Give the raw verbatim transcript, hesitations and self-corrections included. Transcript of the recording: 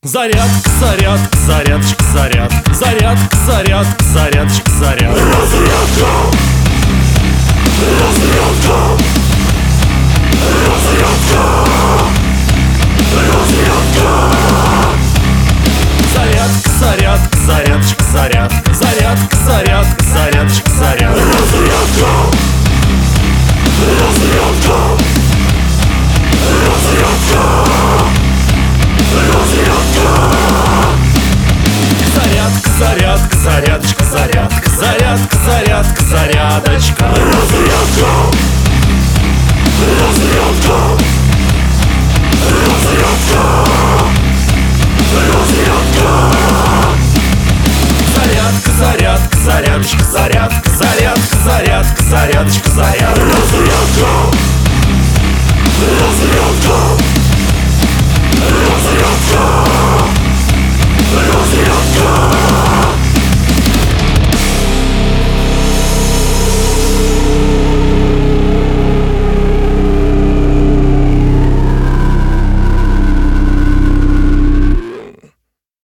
Зарядка, зарядка, зарядочка, зарядка, зарядка, зарядка, зарядочка, зарядка. Разрядка, разрядка, разрядка, разрядка. Зарядка, зарядка, зарядочка, зарядка, зарядка, зарядка, зарядочка, зарядка. Разрядка, разрядка, разрядка, разрядка. Зарядка, зарядка, зарядочка, зарядка, зарядка, зарядка, зарядочка. Разрядка, разрядка, разрядка, разрядка. Зарядка, зарядка, зарядочка, зарядка, зарядка, зарядка, зарядочка, зарядка. Разрядка, разрядка, разрядка.